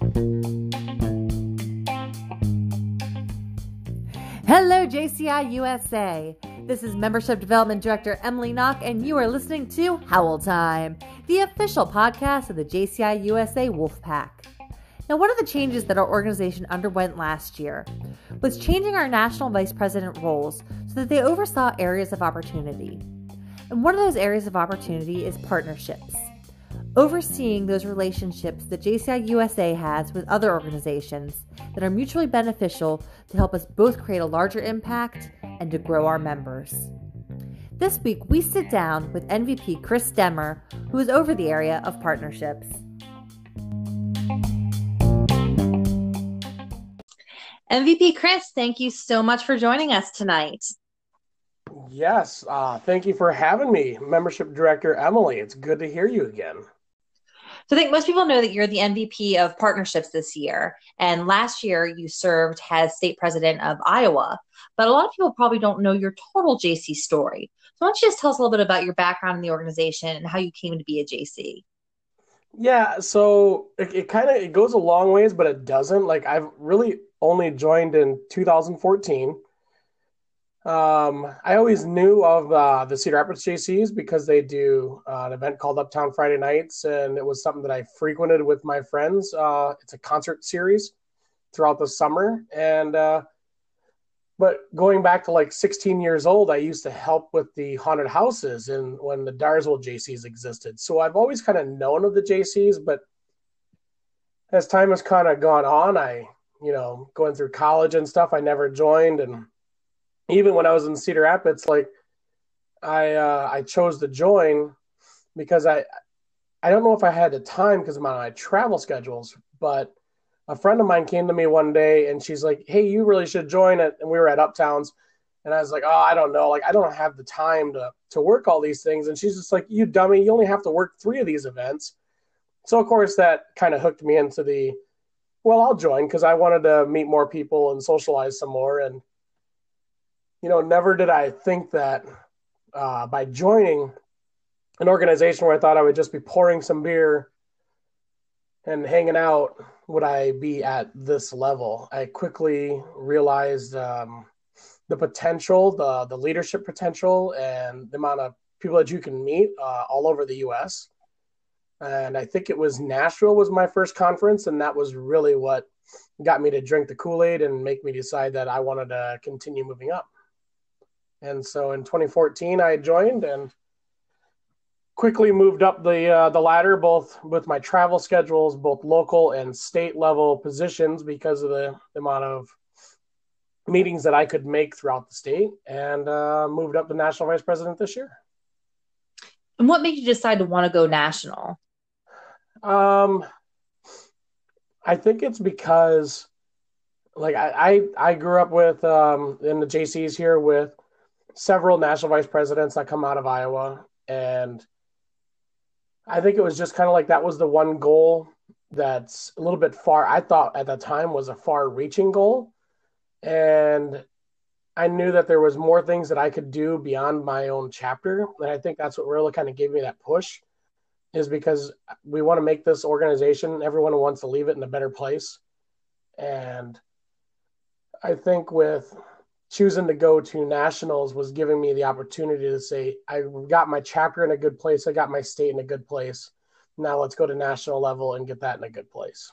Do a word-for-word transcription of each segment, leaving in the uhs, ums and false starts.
Hello, J C I U S A. This is Membership Development Director Emily Knock, and you are listening to Howl Time, the official podcast of the J C I U S A Wolfpack. Now, one of the changes that our organization underwent last year was changing our national vice president roles so that they oversaw areas of opportunity. And one of those areas of opportunity is partnerships, overseeing those relationships that J C I U S A has with other organizations that are mutually beneficial to help us both create a larger impact and to grow our members. This week, we sit down with M V P Chris Demmer, who is over the area of partnerships. M V P Chris, thank you so much for joining us tonight. Yes, uh, thank you for having me, Membership Director Emily. It's good to hear you again. So I think most people know that you're the M V P of partnerships this year. And last year you served as state president of Iowa. But a lot of people probably don't know your total J C story. So why don't you just tell us a little bit about your background in the organization and how you came to be a J C? Yeah, so it, it kind of it goes a long ways, but it doesn't. Like I've really only joined in two thousand fourteen. Um, I always knew of uh, the Cedar Rapids J Cs because they do uh, an event called Uptown Friday Nights, and it was something that I frequented with my friends. Uh, it's a concert series throughout the summer, and uh, but going back to like sixteen years old, I used to help with the haunted houses and when the Darsville J Cs existed. So I've always kind of known of the J Cs, but as time has kind of gone on, I, you know, going through college and stuff, I never joined. And even when I was in Cedar Rapids, like I, uh, I chose to join because I, I don't know if I had the time because of my travel schedules, but a friend of mine came to me one day and she's like, "Hey, you really should join it." And we were at Uptowns and I was like, "Oh, I don't know. Like, I don't have the time to, to work all these things." And she's just like, "You dummy, you only have to work three of these events." So of course that kind of hooked me into the, well, I'll join because I wanted to meet more people and socialize some more. And, you know, never did I think that uh, by joining an organization where I thought I would just be pouring some beer and hanging out, would I be at this level. I quickly realized um, the potential, the the leadership potential, and the amount of people that you can meet uh, all over the U S. And I think it was Nashville was my first conference, and that was really what got me to drink the Kool-Aid and make me decide that I wanted to continue moving up. And so in twenty fourteen, I joined and quickly moved up the uh, the ladder, both with my travel schedules, both local and state level positions because of the, the amount of meetings that I could make throughout the state, and uh, moved up to national vice president this year. And what made you decide to want to go national? Um, I think it's because like I, I, I grew up with um, in the J Cs here with several national vice presidents that come out of Iowa, and I think it was just kind of like that was the one goal that's a little bit far. I thought at the time was a far-reaching goal, and I knew that there was more things that I could do beyond my own chapter, and I think that's what really kind of gave me that push, is because we want to make this organization, everyone wants to leave it in a better place, and I think with choosing to go to nationals was giving me the opportunity to say, I got my chapter in a good place. I got my state in a good place. Now let's go to national level and get that in a good place.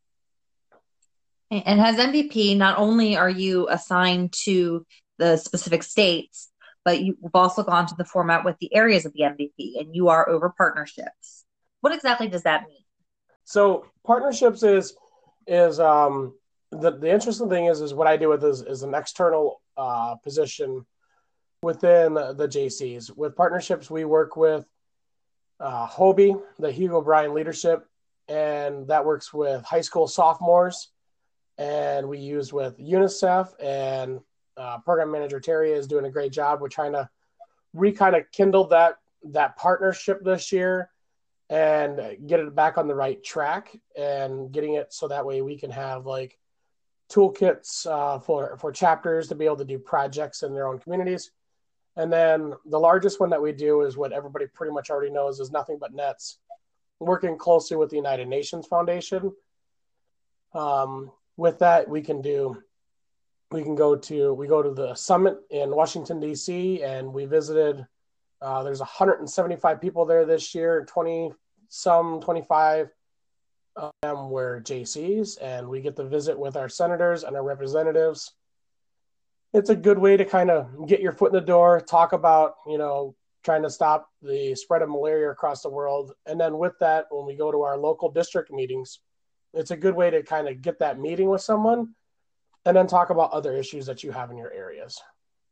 And as M V P, not only are you assigned to the specific states, but you've also gone to the format with the areas of the M V P, and you are over partnerships. What exactly does that mean? So partnerships is, is um, the, the interesting thing is, is what I do with is, is an external uh, position within the, the J Cs. With partnerships, we work with uh, Hobie, the Hugo Bryan Leadership, and that works with high school sophomores. And we use with UNICEF, and uh, program manager Terry is doing a great job. We're trying to re kind of kindle that that partnership this year and get it back on the right track and getting it so that way we can have like toolkits uh, for, for chapters to be able to do projects in their own communities. And then the largest one that we do is what everybody pretty much already knows is Nothing But Nets, working closely with the United Nations Foundation. Um, with that, we can do we can go to we go to the summit in Washington D C, and we visited. Uh, there's one hundred seventy-five people there this year. twenty some twenty-five of them were J Cs, and we get to visit with our senators and our representatives. It's a good way to kind of get your foot in the door, talk about, you know, trying to stop the spread of malaria across the world. And then with that, when we go to our local district meetings, it's a good way to kind of get that meeting with someone and then talk about other issues that you have in your areas.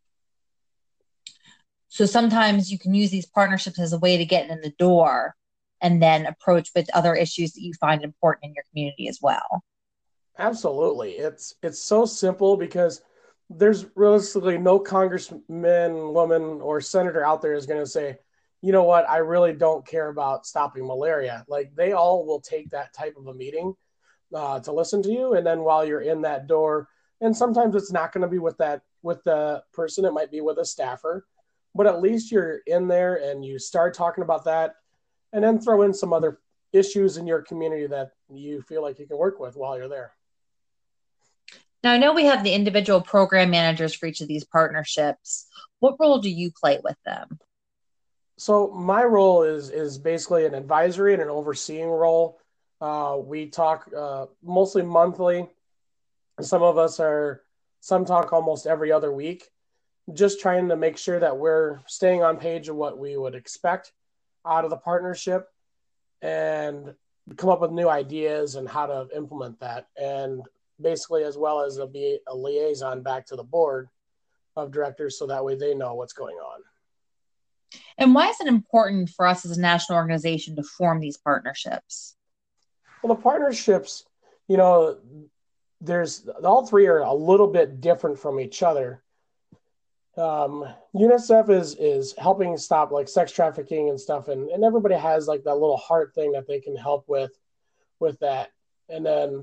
So sometimes you can use these partnerships as a way to get in the door and then approach with other issues that you find important in your community as well. Absolutely. It's it's so simple because there's realistically no congressman, woman, or senator out there is going to say, you know what, I really don't care about stopping malaria. Like, they all will take that type of a meeting uh, to listen to you. And then while you're in that door, and sometimes it's not going to be with that with the person, it might be with a staffer, but at least you're in there and you start talking about that, and then throw in some other issues in your community that you feel like you can work with while you're there. Now, I know we have the individual program managers for each of these partnerships. What role do you play with them? So my role is is basically an advisory and an overseeing role. Uh, we talk uh, mostly monthly. Some of us are, some talk almost every other week, just trying to make sure that we're staying on page of what we would expect out of the partnership and come up with new ideas and how to implement that. And basically, as well as a, be a liaison back to the board of directors so that way they know what's going on. And why is it important for us as a national organization to form these partnerships? Well, the partnerships, you know, there's all three are a little bit different from each other. Um, UNICEF is is helping stop like sex trafficking and stuff, and, and everybody has like that little heart thing that they can help with with that. And then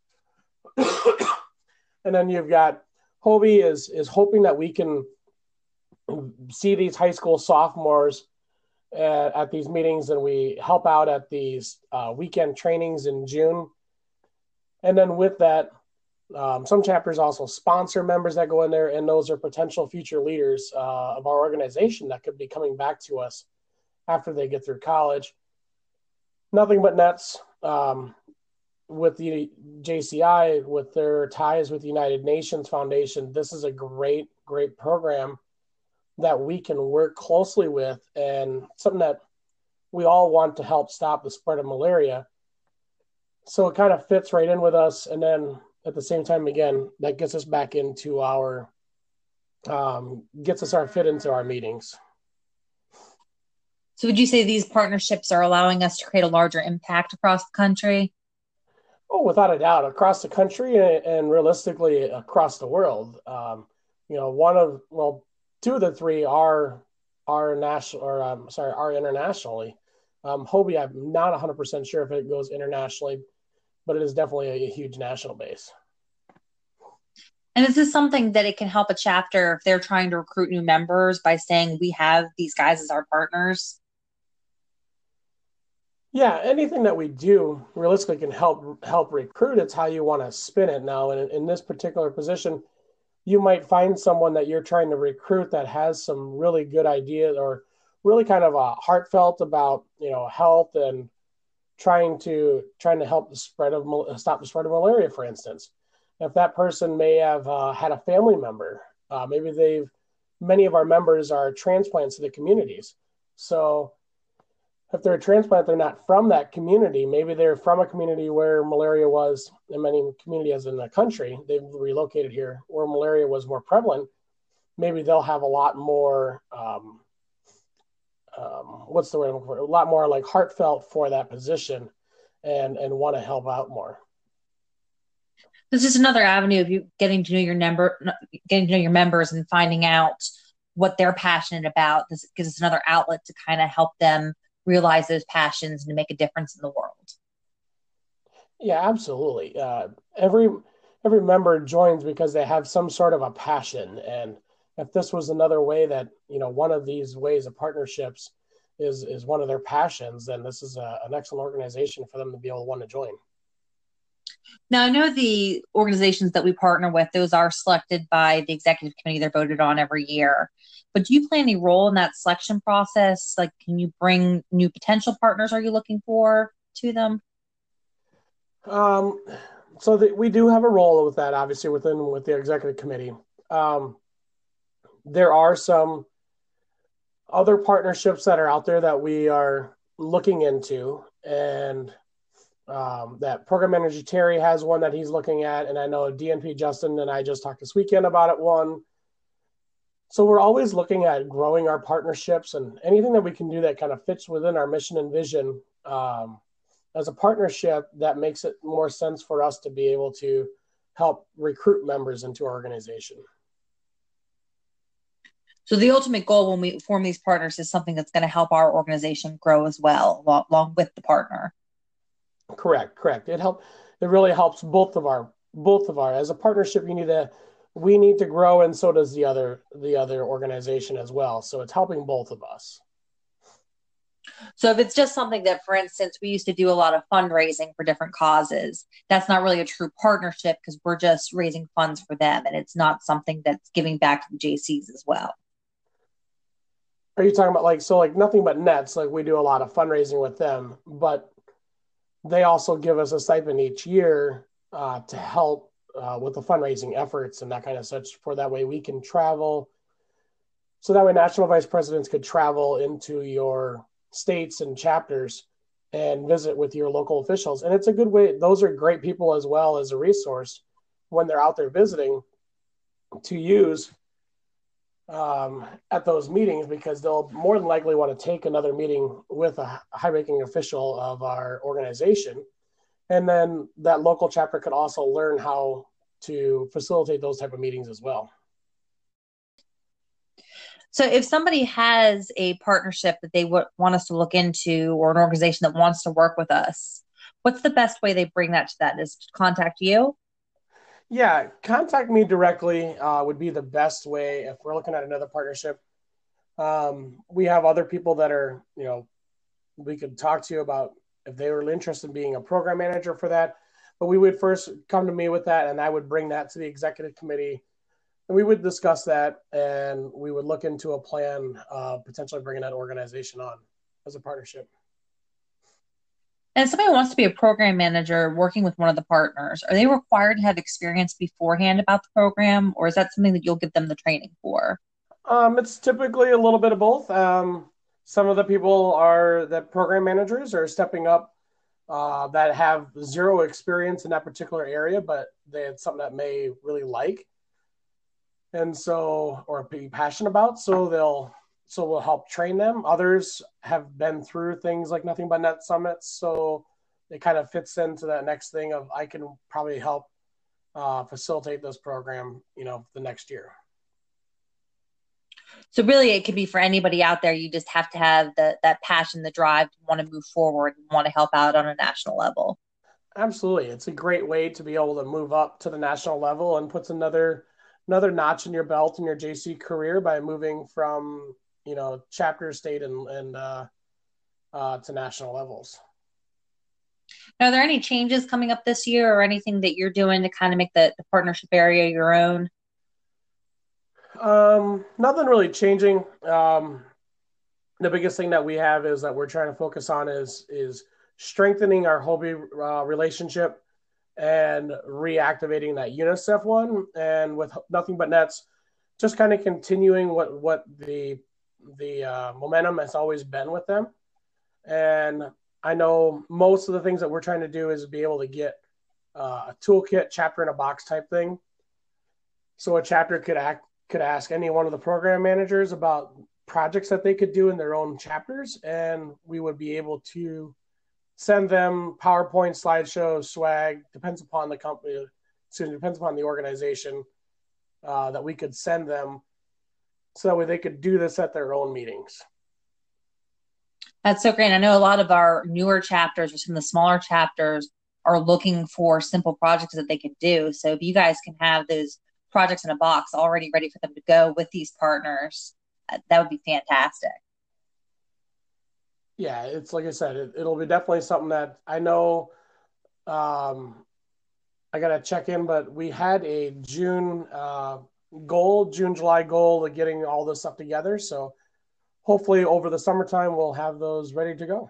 and then you've got Hobie is is hoping that we can see these high school sophomores at, at these meetings, and we help out at these uh, weekend trainings in June. And then with that, um, some chapters also sponsor members that go in there, and those are potential future leaders uh, of our organization that could be coming back to us after they get through college. Nothing but nets. Um, with the J C I, with their ties with the United Nations Foundation, this is a great, great program that we can work closely with, and something that we all want to help stop the spread of malaria. So it kind of fits right in with us. And then at the same time, again, that gets us back into our, um, gets us our fit into our meetings. So would you say these partnerships are allowing us to create a larger impact across the country? Oh, without a doubt, across the country and, and realistically across the world. Um, you know, one of, well, two of the three are are national, or um, sorry, are internationally. Um, Hobie, I'm not one hundred percent sure if it goes internationally, but it is definitely a, a huge national base. And is this something that it can help a chapter if they're trying to recruit new members by saying we have these guys as our partners? Yeah, anything that we do realistically can help help recruit. It's how you want to spin it now. And in, in this particular position, you might find someone that you're trying to recruit that has some really good ideas, or really kind of a heartfelt about, you know, health and trying to trying to help the spread of stop the spread of malaria, for instance. If that person may have uh, had a family member, uh, maybe they've many of our members are transplants to the communities. So if they're a transplant, they're not from that community. Maybe they're from a community where malaria was, in many communities in the country, they've relocated here, where malaria was more prevalent. Maybe they'll have a lot more, um, um, what's the word I'm looking for? A lot more like heartfelt for that position, and and want to help out more. This is another avenue of you getting to know your member, getting to know your members and finding out what they're passionate about. This gives us another outlet to kind of help them realize those passions and to make a difference in the world. Yeah, absolutely. Uh, every every member joins because they have some sort of a passion, and if this was another way that, you know, one of these ways of partnerships is is one of their passions, then this is a, an excellent organization for them to be able to want to join. Now, I know the organizations that we partner with, those are selected by the executive committee. They're voted on every year. But do you play any role in that selection process? Like, can you bring new potential partners are you looking for to them? Um, so the, we do have a role with that, obviously, within with the executive committee. Um, there are some other partnerships that are out there that we are looking into, and um, that program manager Terry has one that he's looking at, and I know D N P Justin and I just talked this weekend about it one. So we're always looking at growing our partnerships and anything that we can do that kind of fits within our mission and vision um, as a partnership that makes it more sense for us to be able to help recruit members into our organization. So the ultimate goal when we form these partners is something that's going to help our organization grow as well, along, along with the partner. Correct, correct. It help. It really helps both of our both of our as a partnership. You need to we need to grow, and so does the other the other organization as well. So it's helping both of us. So if it's just something that, for instance, we used to do a lot of fundraising for different causes, that's not really a true partnership because we're just raising funds for them, and it's not something that's giving back to the J Cs as well. Are you talking about like so like Nothing But Nets? Like we do a lot of fundraising with them, but they also give us a stipend each year uh, to help uh, with the fundraising efforts and that kind of such. For that way we can travel. So that way national vice presidents could travel into your states and chapters and visit with your local officials. And it's a good way. Those are great people as well as a resource when they're out there visiting to use um, at those meetings, because they'll more than likely want to take another meeting with a high-ranking official of our organization. And then that local chapter could also learn how to facilitate those type of meetings as well. So if somebody has a partnership that they w- want us to look into, or an organization that wants to work with us, what's the best way they bring that to that? Is to contact you? Yeah, contact me directly uh, would be the best way if we're looking at another partnership. Um, we have other people that are, you know, we could talk to you about if they were interested in being a program manager for that. But we would first come to me with that, and I would bring that to the executive committee, and we would discuss that, and we would look into a plan, uh, potentially bringing that organization on as a partnership. And if somebody wants to be a program manager working with one of the partners, are they required to have experience beforehand about the program, or is that something that you'll give them the training for? Um, it's typically a little bit of both. Um, some of the people are that program managers are stepping up uh, that have zero experience in that particular area, but they had something that may really like, and so or be passionate about. So they'll so we'll help train them. Others have been through things like Nothing But Net summits, so it kind of fits into that next thing of I can probably help uh, facilitate this program, you know, the next year. So really it could be for anybody out there. You just have to have the, that passion, the drive to want to move forward and want to help out on a national level. Absolutely. It's a great way to be able to move up to the national level and puts another another notch in your belt in your J C career by moving from, you know, chapter, state, and, and uh, uh, to national levels. Now, are there any changes coming up this year or anything that you're doing to kind of make the, the partnership area your own? Um, nothing really changing. Um, the biggest thing that we have is that we're trying to focus on is is strengthening our Hobie uh, relationship and reactivating that UNICEF one. And with Nothing But Nets, just kind of continuing what what the the uh, momentum has always been with them. And I know most of the things that we're trying to do is be able to get uh, a toolkit, chapter in a box type thing. So a chapter could act could ask any one of the program managers about projects that they could do in their own chapters, and we would be able to send them PowerPoint, slideshows, swag, depends upon the company, excuse me, depends upon the organization, uh, that we could send them so that way they could do this at their own meetings. That's so great. I know a lot of our newer chapters or some of the smaller chapters are looking for simple projects that they could do. So if you guys can have those projects in a box already ready for them to go with these partners, that would be fantastic. Yeah, it's like I said, it, it'll be definitely something that I know um, I got to check in, but we had a June uh, goal, June, July goal of getting all this stuff together. So hopefully over the summertime, we'll have those ready to go.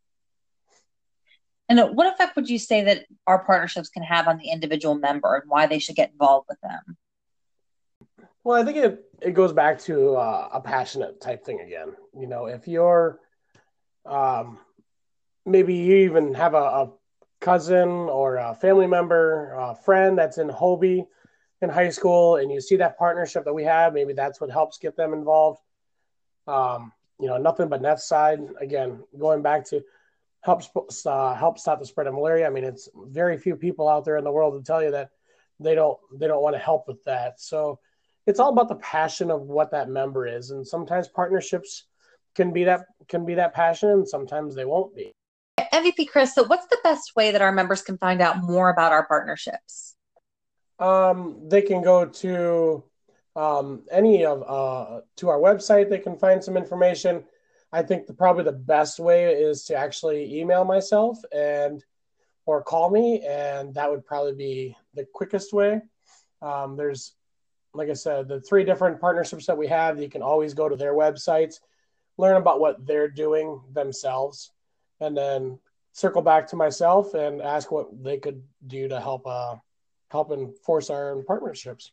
And what effect would you say that our partnerships can have on the individual member and why they should get involved with them? Well, I think it, it goes back to uh, a passionate type thing again. You know, if you're um, maybe you even have a, a cousin or a family member, a friend that's in Hobie in high school, and you see that partnership that we have, maybe that's what helps get them involved. Um, you know, nothing but net side. Again, going back to helps uh, help stop the spread of malaria. I mean, it's very few people out there in the world to tell you that they don't they don't want to help with that. So it's all about the passion of what that member is, and sometimes partnerships can be that can be that passion, and sometimes they won't be. M V P Chris, so what's the best way that our members can find out more about our partnerships? Um, they can go to um, any of uh, to our website. They can find some information. I think the, probably the best way is to actually email myself and or call me, and that would probably be the quickest way. Um, there's, like I said, the three different partnerships that we have. You can always go to their websites, learn about what they're doing themselves, and then circle back to myself and ask what they could do to help uh, help enforce our partnerships.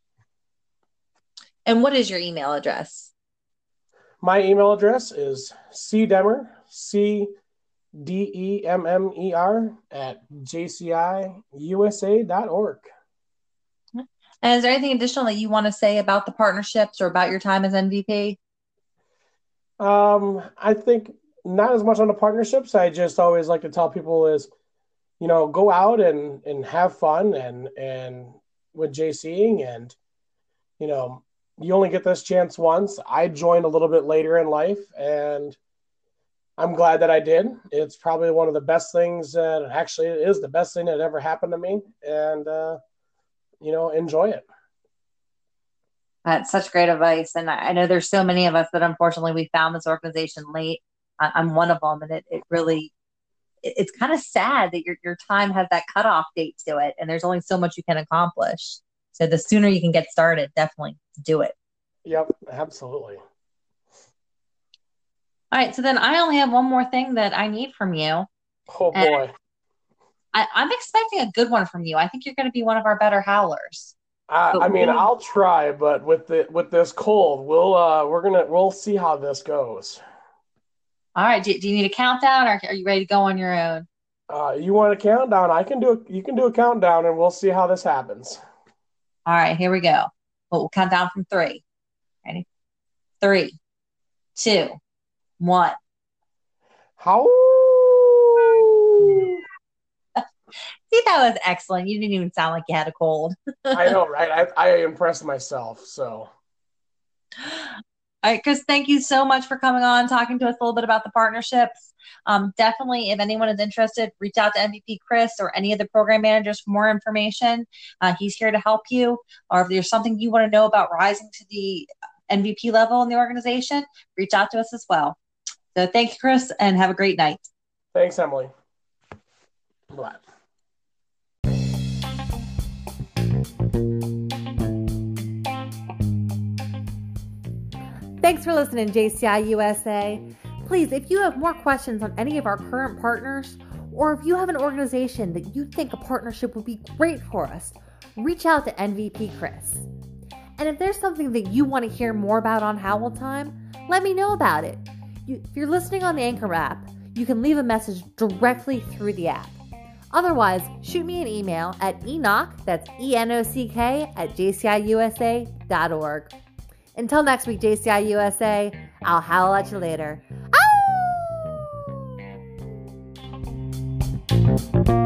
And what is your email address? My email address is cdemmer, C D E M M E R, at j c i u s a dot org. And is there anything additional that you want to say about the partnerships or about your time as M V P? Um, I think not as much on the partnerships. I just always like to tell people is, you know, go out and, and have fun and, and with JCing, and, you know, you only get this chance once. I joined a little bit later in life, and I'm glad that I did. It's probably one of the best things that actually it is the best thing that ever happened to me. And, uh, you know, enjoy it. That's such great advice. And I know there's so many of us that unfortunately we found this organization late. I'm one of them. And it, it really, it's kind of sad that your, your time has that cutoff date to it. And there's only so much you can accomplish. So the sooner you can get started, definitely do it. Yep, absolutely. All right. So then I only have one more thing that I need from you. Oh, boy. I, I'm expecting a good one from you. I think you're going to be one of our better howlers. I, I mean, we'll, I'll try, but with the with this cold, we'll uh, we're gonna we'll see how this goes. All right. Do, do you need a countdown, or are you ready to go on your own? Uh, you want a countdown? I can do a, you can do a countdown, and we'll see how this happens. All right, here we go. We'll, we'll count down from three. Ready? Three, two, one. How? See, that was excellent. You didn't even sound like you had a cold. I know, right? I, I impressed myself, so. All right, Chris, thank you so much for coming on, talking to us a little bit about the partnerships. Um, definitely, if anyone is interested, reach out to M V P Chris or any of the program managers for more information. Uh, he's here to help you. Or if there's something you want to know about rising to the M V P level in the organization, reach out to us as well. So thank you, Chris, and have a great night. Thanks, Emily. Bye. Thanks for listening, J C I U S A. Please, if you have more questions on any of our current partners, or if you have an organization that you think a partnership would be great for us, reach out to M V P Chris. And if there's something that you want to hear more about on Howl Time, let me know about it. You, if you're listening on the Anchor app, you can leave a message directly through the app. Otherwise, shoot me an email at enock, that's E N O C K, at j c i u s a dot org. Until next week, J C I U S A, I'll howl at you later. Ow!